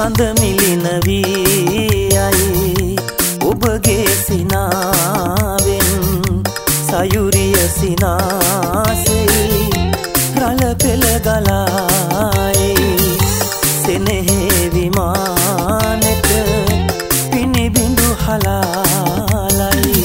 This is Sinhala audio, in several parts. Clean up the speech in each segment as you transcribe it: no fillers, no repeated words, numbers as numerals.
සඳ මිලින වී ඔබගේ සිනාවෙන් සයුරිය සිනාසේ රළ පෙළ ගලායි සෙනෙහි විමානෙට පිනිබිඳු හලාලයි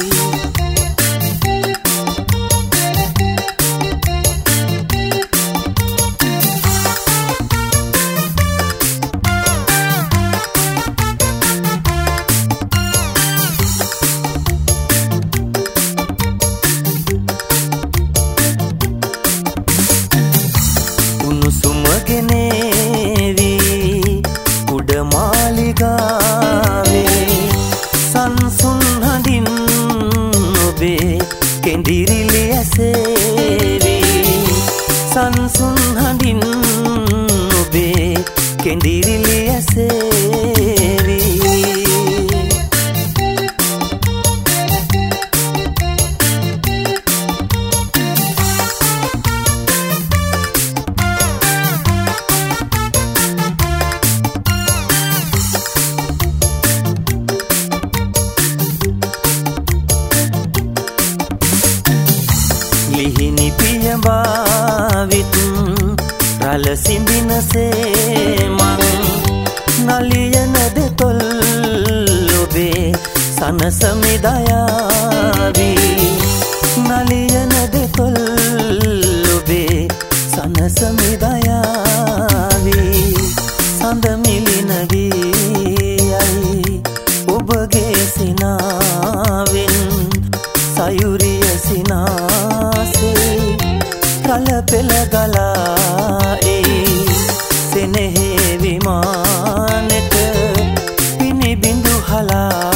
සංසුන් හඳින් ඔබේ කෙඳිරිලි ඇසේවි සංසුන් හඳින් ඔබේ කෙඳිරිලි ඇසේවි ලිහිණි පියඹාවිත් රළ සිඹිනසේ මං නලියන දෙතොල් ඔබේ සනසමි දයාවි නලියන දෙතොල් ඔබේ සනසමි දයාවි සඳ මිලින වී ඔබගේ සිනාවෙන් සයුරිය සිනාසේ රළ පෙළ ගලායි සෙනෙහි විමානෙට පිනිබිඳු හලා